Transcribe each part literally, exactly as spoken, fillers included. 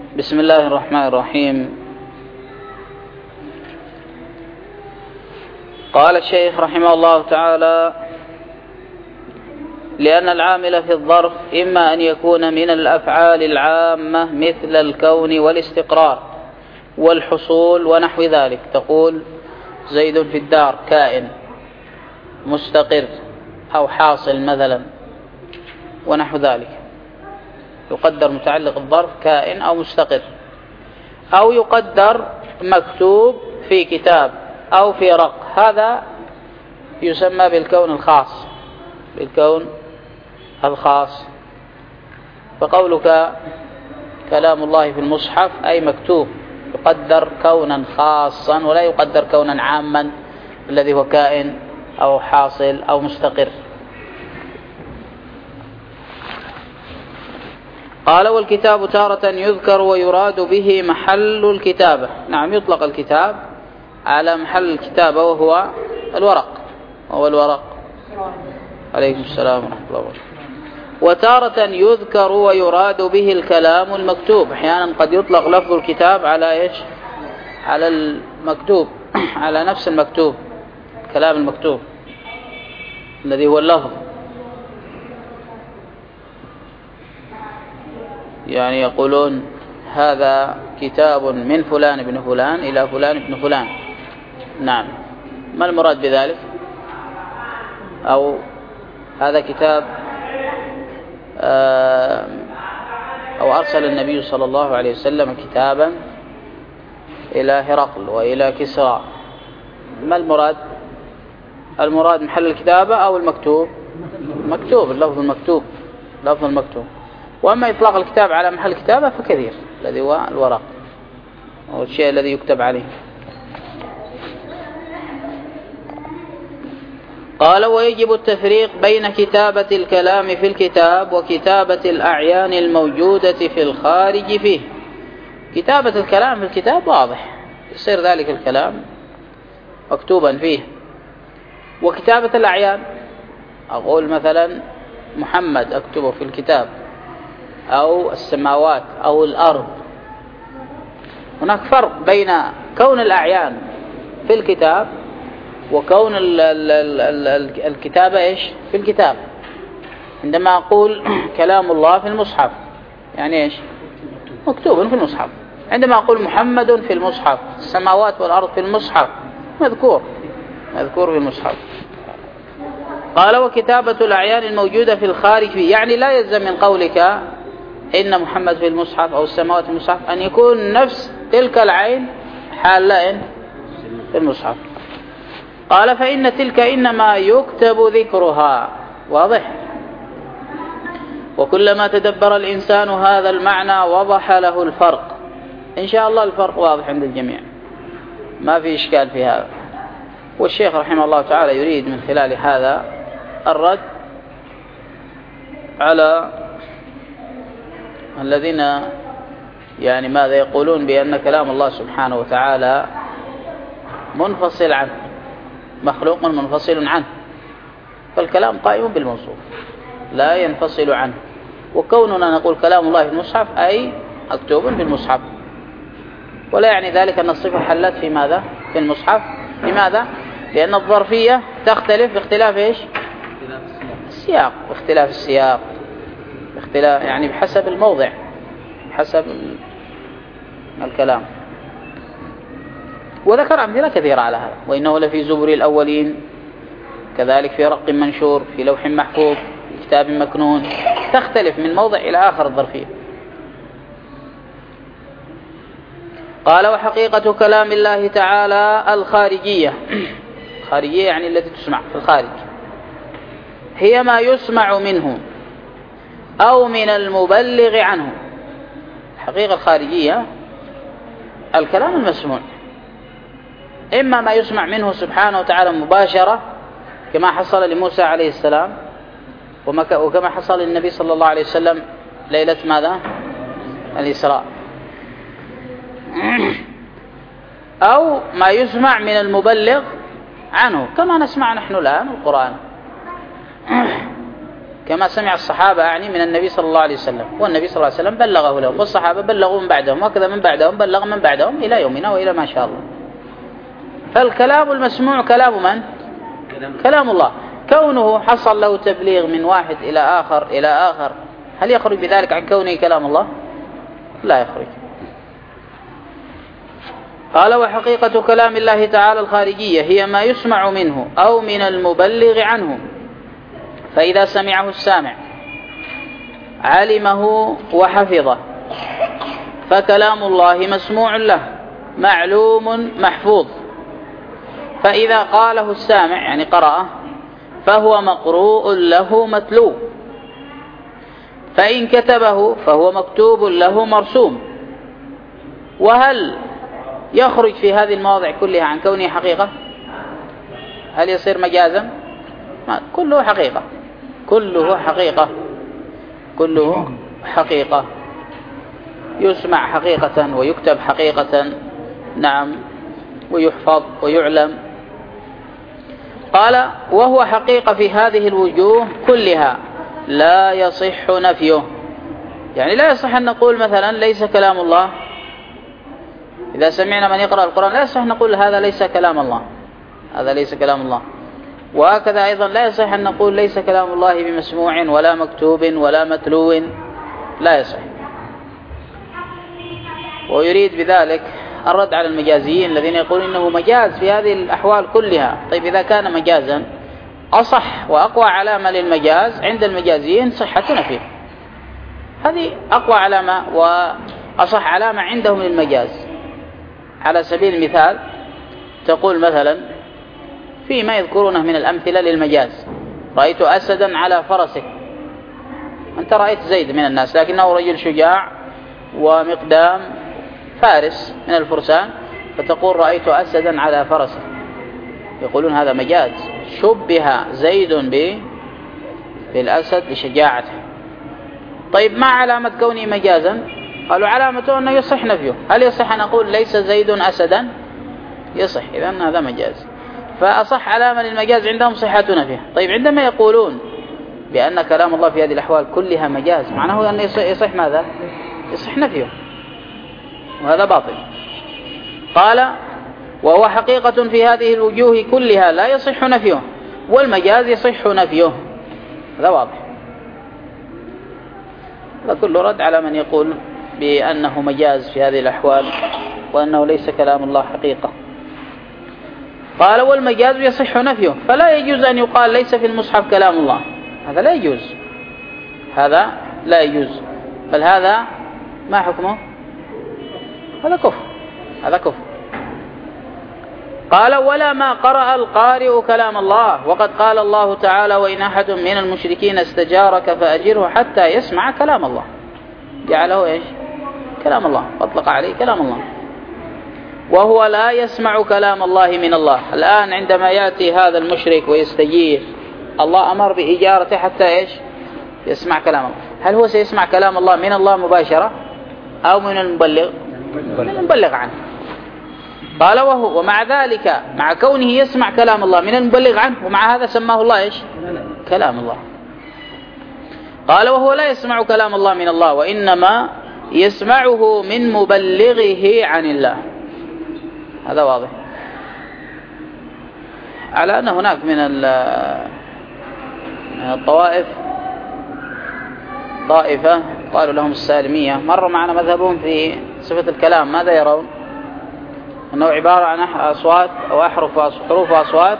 بسم الله الرحمن الرحيم. قال الشيخ رحمه الله تعالى: لأن العامل في الظرف إما أن يكون من الأفعال العامة مثل الكون والاستقرار والحصول ونحو ذلك. تقول زيد في الدار كائن مستقر أو حاصل مثلا ونحو ذلك، يقدر متعلق الظرف كائن أو مستقر، أو يقدر مكتوب في كتاب أو في رق، هذا يسمى بالكون الخاص، بالكون الخاص. فقولك كلام الله في المصحف أي مكتوب، يقدر كونا خاصا ولا يقدر كونا عاما الذي هو كائن أو حاصل أو مستقر. قال: والكتاب تارة يذكر ويراد به محل الكتابة. نعم، يطلق الكتاب على محل الكتابة وهو الورق، وهو الورق. عليكم السلام ورحمة الله وبركاته. وتارة يذكر ويراد به الكلام المكتوب. أحيانا قد يطلق لفظ الكتاب على إيش؟ على المكتوب، على نفس المكتوب، الكلام المكتوب الذي هو اللفظ. يعني يقولون هذا كتاب من فلان ابن فلان إلى فلان ابن فلان. نعم، ما المراد بذلك؟ أو هذا كتاب أو أرسل النبي صلى الله عليه وسلم كتابا إلى هرقل وإلى كسرى. ما المراد؟ المراد محل الكتابة أو المكتوب؟ مكتوب، اللفظ المكتوب، لفظ المكتوب. وأما إطلاق الكتاب على محل الكتابة فكثير، الذي هو الورق أو الشيء الذي يكتب عليه. قال: ويجب التفريق بين كتابة الكلام في الكتاب وكتابة الأعيان الموجودة في الخارج فيه. كتابة الكلام في الكتاب واضح، يصير ذلك الكلام مكتوبا فيه. وكتابة الأعيان، أقول مثلا محمد أكتبه في الكتاب، أو السماوات أو الأرض. هناك فرق بين كون الأعيان في الكتاب وكون ال ال ال ال الكتابة إيش في الكتاب. عندما أقول كلام الله في المصحف يعني إيش؟ مكتوب في المصحف. عندما أقول محمد في المصحف، السماوات والأرض في المصحف، مذكور مذكور في المصحف. قال: وكتابة الأعيان الموجودة في الخارج فيه، يعني لا يلزم من قولك إن محمد في المصحف أو السماوات في المصحف أن يكون نفس تلك العين حالة في المصحف. قال: فإن تلك إنما يكتب ذكرها. واضح؟ وكلما تدبر الإنسان هذا المعنى وضح له الفرق. إن شاء الله الفرق واضح عند الجميع، ما في إشكال في هذا. والشيخ رحمه الله تعالى يريد من خلال هذا الرد على الذين يعني ماذا يقولون بأن كلام الله سبحانه وتعالى منفصل عنه، مخلوق منفصل عنه. فالكلام قائم بالموصوف لا ينفصل عنه. وكوننا نقول كلام الله في المصحف أي مكتوب في المصحف، ولا يعني ذلك أن الصفة حلت في ماذا؟ في المصحف. لماذا؟ لأن الظرفية تختلف باختلاف إيش؟ السياق، باختلاف السياق، باختلاف يعني بحسب الموضع، بحسب الكلام. وذكر أمثلة كثيرة على هذا. وإنه لفي زبر الأولين، كذلك في رق منشور، في لوح محفوظ، في كتاب مكنون. تختلف من موضع إلى آخر الظرفية. قال: وحقيقة كلام الله تعالى الخارجية، خارجية يعني التي تسمع في الخارج، هي ما يسمع منه أو من المبلغ عنه. الحقيقة الخارجية الكلام المسموع، إما ما يسمع منه سبحانه وتعالى مباشرة كما حصل لموسى عليه السلام، وكما حصل للنبي صلى الله عليه وسلم ليلة ماذا؟ الإسراء. أو ما يسمع من المبلغ عنه كما نسمع نحن الآن القرآن، كما سمع الصحابة أعني من النبي صلى الله عليه وسلم، والنبي صلى الله عليه وسلم بلغه لهم، والصحابة بلغوا من بعدهم، وكذا من بعدهم بلغ من بعدهم إلى يومنا وإلى ما شاء الله. فالكلام المسموع كلام من؟ كلام الله. كونه حصل له تبليغ من واحد إلى آخر إلى آخر، هل يخرج بذلك عن كونه كلام الله؟ لا يخرج. قال: وحقيقة كلام الله تعالى الخارجية هي ما يسمع منه أو من المبلغ عنه، فإذا سمعه السامع علمه وحفظه فكلام الله مسموع له معلوم محفوظ، فإذا قاله السامع يعني قرأه فهو مقروء له متلو، فإن كتبه فهو مكتوب له مرسوم. وهل يخرج في هذه المواضع كلها عن كونه حقيقة؟ هل يصير مجازا؟ كله حقيقة، كله حقيقة، كله حقيقة، يسمع حقيقة ويكتب حقيقة، نعم، ويحفظ ويعلم. قال: وهو حقيقة في هذه الوجوه كلها لا يصح نفيه. يعني لا يصح أن نقول مثلا ليس كلام الله، إذا سمعنا من يقرأ القرآن لا يصح أن نقول هذا ليس كلام الله، هذا ليس كلام الله. وهكذا أيضا لا يصح أن نقول ليس كلام الله بمسموع ولا مكتوب ولا متلو، لا يصح. ويريد بذلك الرد على المجازيين الذين يقولون إنه مجاز في هذه الأحوال كلها. طيب إذا كان مجازا، أصح وأقوى علامة للمجاز عند المجازيين صحة نفيه، هذه أقوى علامة وأصح علامة عندهم للمجاز. على سبيل المثال تقول مثلا فيما يذكرونه من الأمثلة للمجاز: رأيت أسدا على فرسه. أنت رأيت زيد من الناس لكنه رجل شجاع ومقدام فارس من الفرسان، فتقول رأيت أسدا على فرسه. يقولون هذا مجاز، شبه زيد بالأسد لشجاعته. طيب ما علامة كونه مجازا؟ قالوا علامته أنه يصح نفيه. هل يصح أن أقول ليس زيد أسدا؟ يصح، إذن هذا مجاز. فأصح علامة للمجاز عندهم صحة نفيه. طيب عندما يقولون بأن كلام الله في هذه الأحوال كلها مجاز، معناه أن يصح ماذا؟ يصح نفيه، وهذا باطل. قال: وهو حقيقة في هذه الوجوه كلها لا يصح نفيه، والمجاز يصح نفيه، هذا واضح. فكل رد على من يقول بأنه مجاز في هذه الأحوال وأنه ليس كلام الله حقيقة. قال: والمجاز يصح نفيه، فلا يجوز أن يقال ليس في المصحف كلام الله، هذا لا يجوز، هذا لا يجوز، بل هذا ما حكمه؟ هذا كفر، هذا كفر. قال: ولا ما قرأ القارئ كلام الله، وقد قال الله تعالى: وإن أحد من المشركين استجارك فأجره حتى يسمع كلام الله. جعله إيش؟ كلام الله، أطلق عليه كلام الله، وهو لا يسمع كلام الله من الله. الآن عندما يأتي هذا المشرك ويستجير، الله أمر بإجارته حتى إيش؟ يسمع كلام الله. هل هو سيسمع كلام الله من الله مباشرة أو من المبلغ؟ من المبلغ عنه. قال: وهو ومع ذلك مع كونه يسمع كلام الله من المبلغ عنه، ومع هذا سماه الله إيش؟ كلام الله. قال: وهو لا يسمع كلام الله من الله، وإنما يسمعه من مبلغه عن الله، هذا واضح. على أن هناك من الطوائف طائفة قالوا لهم السالمية، مر معنا مذهبهم في صفة الكلام، ماذا يرون؟ أنه عبارة عن أصوات أو أحرف حروف وأصوات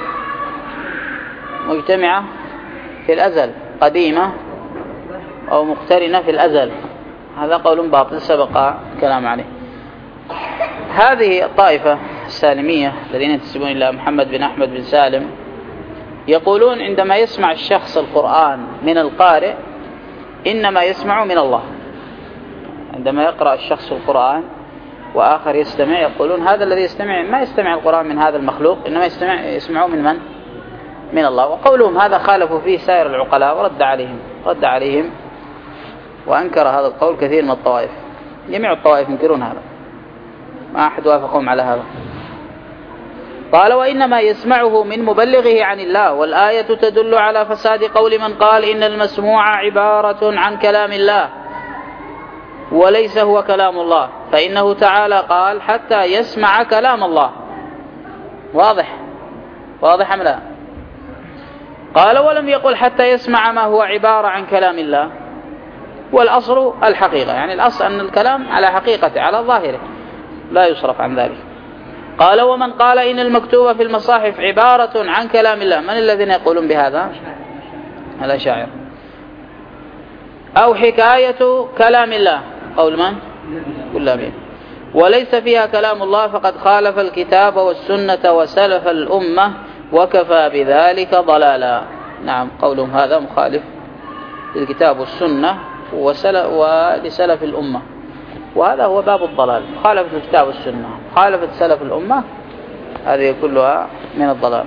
مجتمعة في الأزل، قديمة أو مقترنة في الأزل، هذا قول باطل سبق الكلام عليه. هذه الطائفة السالمية الذين ينتسبون إلى محمد بن أحمد بن سالم يقولون عندما يسمع الشخص القرآن من القارئ إنما يسمع من الله. عندما يقرأ الشخص القرآن وآخر يستمع، يقولون هذا الذي يستمع ما يستمع القرآن من هذا المخلوق، إنما يستمع يسمعه من من؟ من الله. وقولهم هذا خالفوا فيه سائر العقلاء ورد عليهم رد عليهم وأنكر هذا القول كثير من الطوائف، جميع الطوائف ينكرون هذا، ما أحد وافقهم على هذا. قال وإنما يسمعه من مبلغه عن الله، والآية تدل على فساد قول من قال إن المسموع عبارة عن كلام الله وليس هو كلام الله، فإنه تعالى قال حتى يسمع كلام الله. واضح واضح أم لا؟ قال ولم يقل حتى يسمع ما هو عبارة عن كلام الله، والأصل الحقيقة، يعني الأصل أن الكلام على حقيقته على ظاهره لا يصرف عن ذلك. قال ومن قال إن المكتوب في المصاحف عبارة عن كلام الله، من الذين يقولون بهذا؟ الأشاعرة. أو حكاية كلام الله، قول من؟ كلابين. وليس فيها كلام الله فقد خالف الكتاب والسنة وسلف الأمة وكفى بذلك ضلالا. نعم، قولهم هذا مخالف للكتاب والسنة ولسلف الأمة، وهذا هو باب الضلال، خالفة الكتاب والسنة، خالفة سلف الأمة، هذه كلها من الضلال.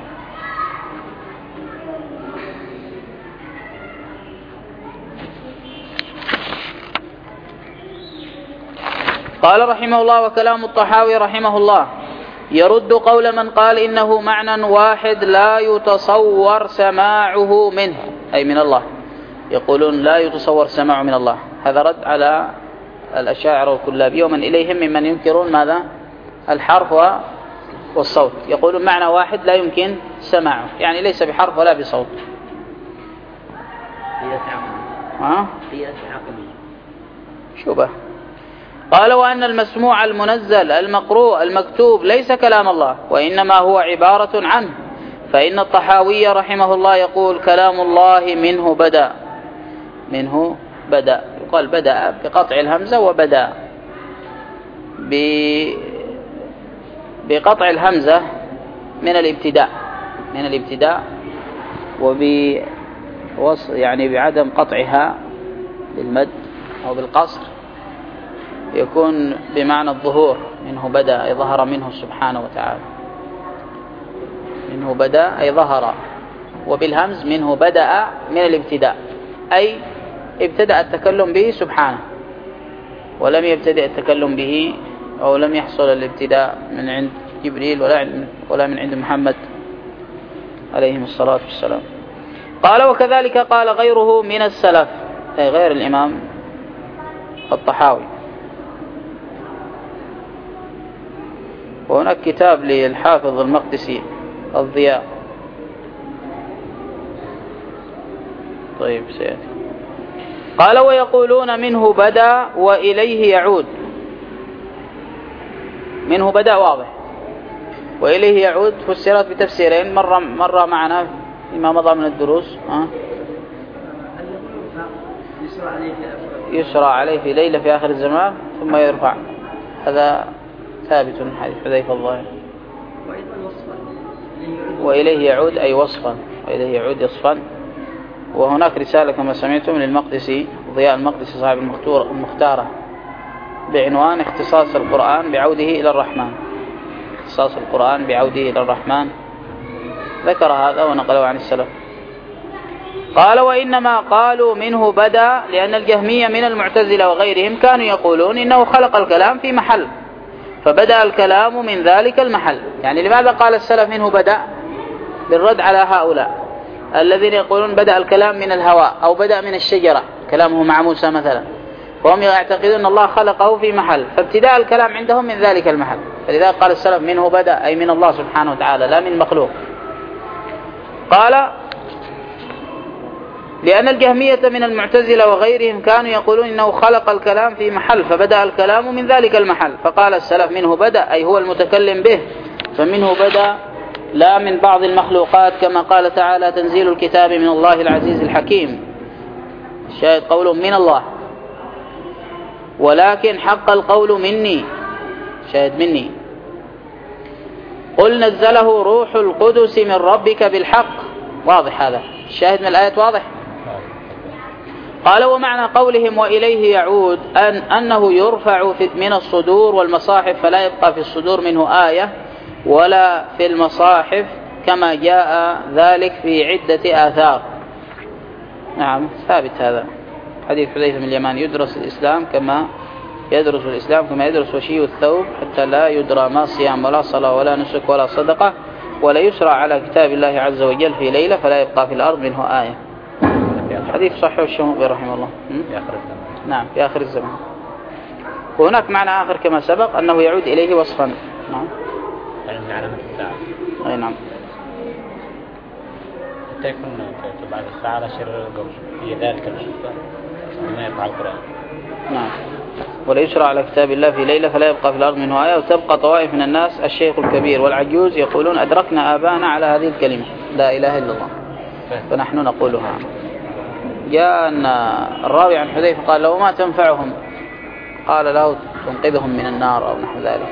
قال رحمه الله وكلام الطحاوي رحمه الله يرد قول من قال إنه معنى واحد لا يتصور سماعه منه، أي من الله، يقولون لا يتصور سماعه من الله. هذا رد على الأشاعرة والكلابية ومن إليهم ممن ينكرون ماذا؟ الحرف والصوت، يقولون معنى واحد لا يمكن سماعه، يعني ليس بحرف ولا بصوت. ها؟ شبه. قال وأن المسموع المنزل المقروء المكتوب ليس كلام الله وإنما هو عبارة عنه، فإن الطحاوي رحمه الله يقول كلام الله منه بدأ، منه بدأ، يقال بدأ بقطع الهمزة وبدأ بقطع الهمزة من الابتداء، من الابتداء وب يعني بعدم قطعها بالمد أو بالقصر، يكون بمعنى الظهور، منه بدأ أي ظهر منه سبحانه وتعالى، منه بدأ أي ظهر، وبالهمز منه بدأ من الابتداء أي ابتدأ التكلم به سبحانه، ولم يبتدأ التكلم به أو لم يحصل الابتداء من عند جبريل ولا ولا من عند محمد عليهم الصلاة والسلام. قال وكذلك قال غيره من السلف، أي غير الإمام الطحاوي. وهناك كتاب للحافظ المقدسي الضياء. طيب سيأتي. قال ويقولون منه بدأ وإليه يعود، منه بدأ واضح، وإليه يعود فسرت بتفسيرين، مرة مرة معنا فيما مضى من الدروس. أه؟ يسرى عليه في ليلة في آخر الزمان ثم يرفع، هذا ثابت من حديث حذيفة الظاهر. وإليه يعود أي وصفا، وإليه يعود وصفا. وهناك رسالة كما سمعتم للمقدسي ضياء المقدسي صاحب المختارة بعنوان اختصاص القرآن بعوده إلى الرحمن، اختصاص القرآن بعوده إلى الرحمن، ذكر هذا ونقله عن السلف. قال وإنما قالوا منه بدأ لأن الجهمية من المعتزلة وغيرهم كانوا يقولون إنه خلق الكلام في محل فبدأ الكلام من ذلك المحل. يعني لماذا قال السلف منه بدأ؟ بالرد على هؤلاء الذين يقولون بدأ الكلام من الهواء أو بدأ من الشجرة، كلامه مع موسى مثلا، وهم يعتقدون أن الله خلقه في محل، فابتداء الكلام عندهم من ذلك المحل، فلذلك قال السلف منه بدأ أي من الله سبحانه وتعالى لا من مخلوق. قال لأن الجهمية من المعتزلة وغيرهم كانوا يقولون إنه خلق الكلام في محل فبدأ الكلام من ذلك المحل، فقال السلف منه بدأ أي هو المتكلم به، فمنه بدأ لا من بعض المخلوقات، كما قال تعالى تنزيل الكتاب من الله العزيز الحكيم، شاهد قوله من الله، ولكن حق القول مني، شاهد مني، قل نزله روح القدس من ربك بالحق، واضح هذا الشاهد من الآية واضح. قال ومعنى قولهم وإليه يعود أن أنه يرفع من الصدور والمصاحف فلا يبقى في الصدور منه آية ولا في المصاحف كما جاء ذلك في عدة آثار. نعم ثابت هذا حديث حذيفة من اليمان، يدرس الإسلام كما يدرس الإسلام كما يدرس وشي الثوب حتى لا يدرى ما صيام ولا صلاة ولا نسك ولا صدقة ولا يسرع على كتاب الله عز وجل في ليلة فلا يبقى في الأرض منه آية. حديث صحيح الشموغي رحمه الله. في آخر الزمان. نعم في آخر الزمان. وهناك معنى آخر كما سبق أنه يعود إليه وصفا. نعم. يعني من علامة الساعة. أي نعم. حتى يكون بعد الساعة على شر القول في ذلك الشفاء بما يقع القرآن. نعم. ولا يشرع على كتاب الله في ليلة فلا يبقى في الأرض منه آية. وتبقى طوائف من الناس الشيخ الكبير والعجوز يقولون أدركنا آباءنا على هذه الكلمة لا إله إلا الله فنحن نقولها. جاء الراوي عن حذيفة قال له ما تنفعهم؟ قال له تنقذهم من النار أو نحو ذلك.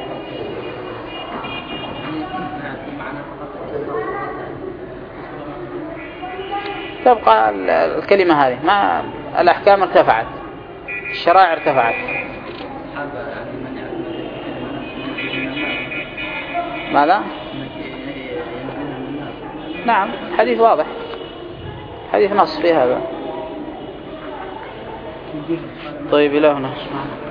تبقى الكلمة هذه ما الأحكام ارتفعت الشرائع ارتفعت. ماذا؟ نعم حديث واضح حديث نص في هذا. طيب إلهنا سبحانه